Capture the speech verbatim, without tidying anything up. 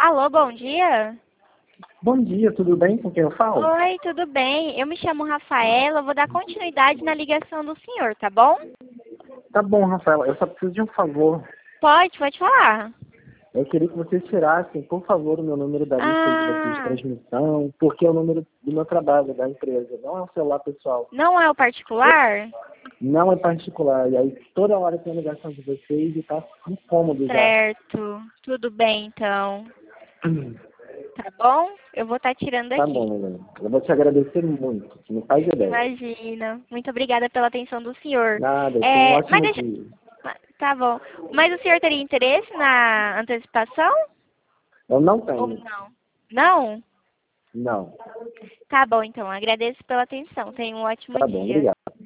Alô, bom dia? Bom dia, tudo bem? Com quem eu falo? Oi, tudo bem? Eu me chamo Rafaela, eu vou dar continuidade na ligação do senhor, tá bom? Tá bom, Rafaela, eu só preciso de um favor. Pode, pode falar. Eu queria que vocês tirassem, por favor, o meu número da lista de vocês de Ah, transmissão, porque é o número do meu trabalho, da empresa, não é o celular pessoal. não é o particular? Não é particular. E aí toda hora tem a ligação de vocês e tá incômodo já. Certo, tudo bem então. Tá bom? Eu vou estar tirando Tá aqui. bom, Helena. Eu vou te agradecer muito, não faz ideia. Imagina. Muito obrigada pela atenção do senhor. Nada, tenha um É, mas ótimo deixa... dia. Tá bom. Mas o senhor teria interesse na antecipação? Eu não Ou tenho. não? Não? Não. Tá bom, então. Agradeço pela atenção. Tenha um ótimo Tá bom, dia. obrigado.